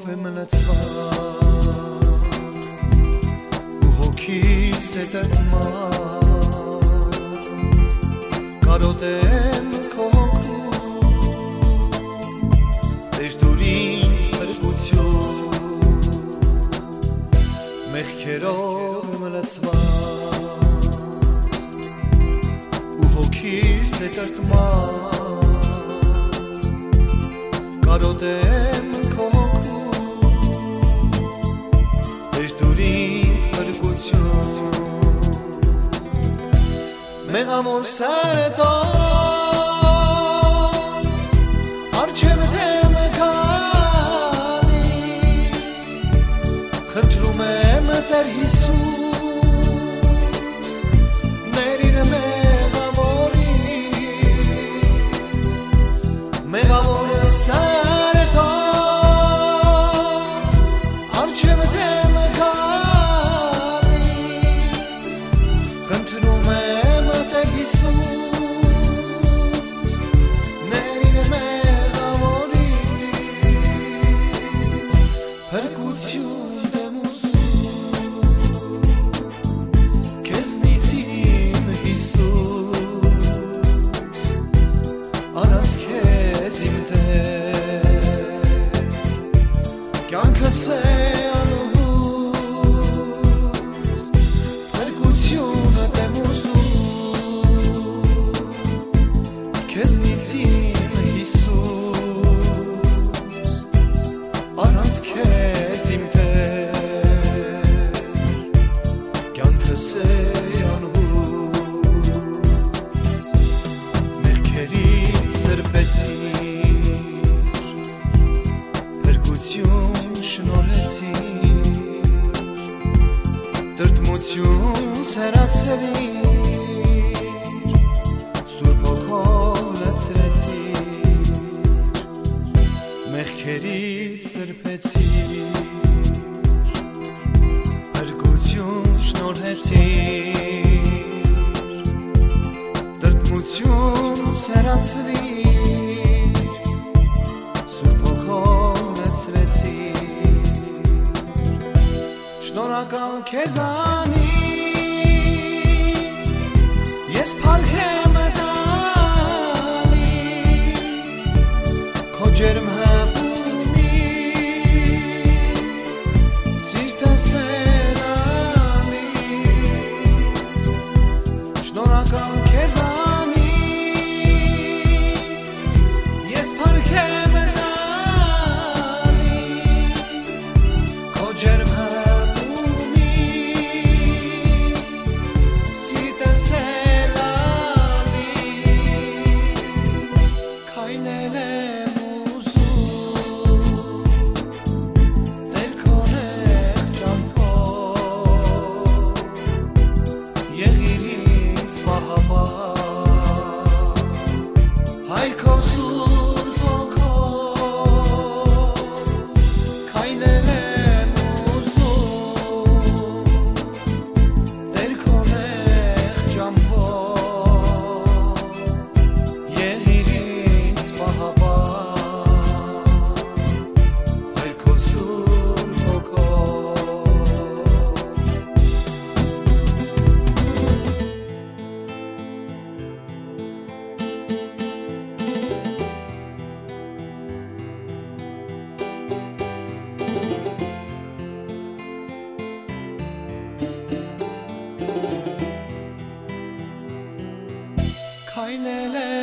մնացված ու հոգիս է տրտմած կարոտեմ քո հոգու դեր դուր ինձ փրկություն մեղքերով մնացված ու հոգիս է տրտմած կարոտեմ քո Մեղամոր սարտան արջև դեմ գալիս խնդրում եմ Տեր Հիսուս ներիր մեղամորից Մեղամոր սարտան արջև դեմ գալիս խնդրում եմ Հիսուս ներիր մեղամորից փրկություն եմ ուզում քեզնից իմ Հիսուս առանց քեզ իմ Տեր կյանքս է անհուս փրկություն եմ քեզնից իմ Հիսուս առանց քեզ իմ Տեր կյանքս է անհուս մեղքերից սրբեցիր փրկություն շնորհեցիր տրտմություն սերացրիր մեղքերից սրբեցիր փրկություն շնորհեցիր տրտմություն սերացրիր Սուրբ Հոգով լցրեցիր շնորհակալ քեզանից ես փառք եմ տալիս քո ջերմ Kaynele